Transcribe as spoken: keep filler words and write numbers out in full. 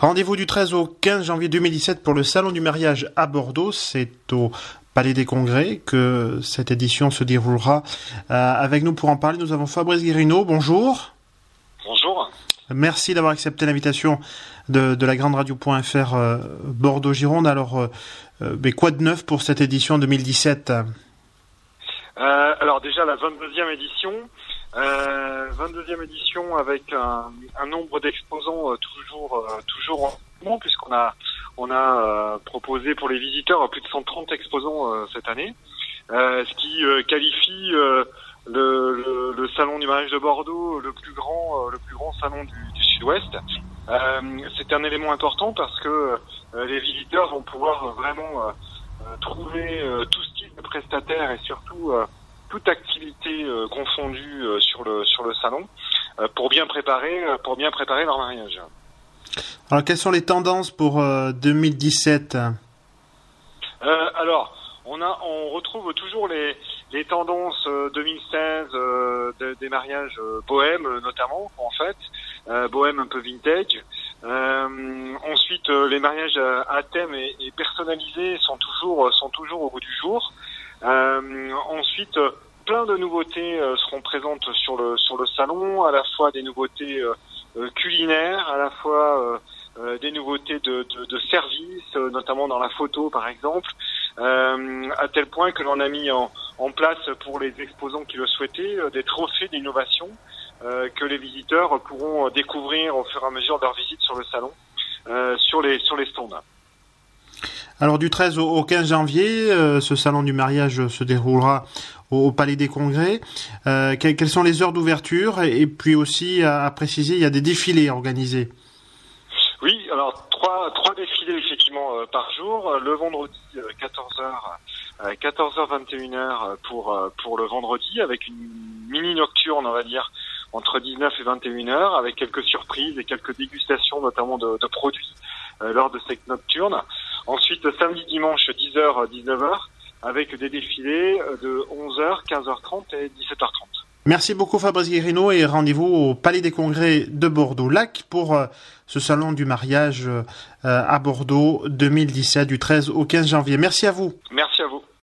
Rendez-vous du treize au quinze janvier deux mille dix-sept pour le Salon du mariage à Bordeaux. C'est au Palais des Congrès que cette édition se déroulera. Euh, avec nous pour en parler, nous avons Fabrice Guérino. Bonjour. Bonjour. Merci d'avoir accepté l'invitation de, de la grande radio.fr euh, Bordeaux-Gironde. Alors, euh, mais quoi de neuf pour cette édition deux mille dix-sept? euh, Alors déjà la vingt-deuxième édition, euh, vingt-deuxième édition avec un, un nombre d'exposants euh, toujours euh, toujours en mouvement, puisqu'on a on a euh, proposé pour les visiteurs plus de cent trente exposants euh, cette année, euh, ce qui euh, qualifie euh, le, le, le salon du mariage de Bordeaux le plus grand euh, le plus grand salon du, du Sud-Ouest. Euh, c'est un élément important parce que euh, les visiteurs vont pouvoir vraiment euh, trouver euh, tout style de prestataire et surtout euh, toute activité euh, confondue euh, sur le sur le salon euh, pour bien préparer euh, pour bien préparer leur mariage. Alors quelles sont les tendances pour euh, deux mille dix-sept? euh, Alors on a on retrouve toujours les les tendances euh, deux mille seize euh, de, des mariages euh, bohèmes notamment en fait, euh, bohème un peu vintage. Euh, ensuite, euh, les mariages à, à thème et, et personnalisés sont toujours sont toujours au goût du jour. Euh, ensuite, euh, plein de nouveautés euh, seront présentes sur le sur le salon, à la fois des nouveautés euh, euh, culinaires, à la fois euh, euh, des nouveautés de, de, de services, euh, notamment dans la photo par exemple, euh, à tel point que l'on a mis en, en place pour les exposants qui le souhaitaient euh, des trophées d'innovation. Euh, que les visiteurs pourront découvrir au fur et à mesure de leur visite sur le salon, euh, sur les sur les stands. Alors du treize au quinze janvier, euh, ce salon du mariage se déroulera au, au Palais des Congrès. Euh, que, quelles sont les heures d'ouverture et, et puis aussi à, à préciser, il y a des défilés organisés. Oui, alors trois trois défilés effectivement euh, par jour. Le vendredi euh, quatorze heures, euh, quatorze heures vingt et une heures pour euh, pour le vendredi avec une mini nocturne on va dire entre dix-neuf et vingt et une heures, avec quelques surprises et quelques dégustations, notamment de, de produits, euh, lors de cette nocturne. Ensuite, samedi, dimanche, dix heures, dix-neuf heures, avec des défilés de onze heures, quinze heures trente et dix-sept heures trente. Merci beaucoup Fabrice Guérino et rendez-vous au Palais des Congrès de Bordeaux-Lac pour euh, ce salon du mariage euh, à Bordeaux deux mille dix-sept du treize au quinze janvier. Merci à vous. Merci à vous.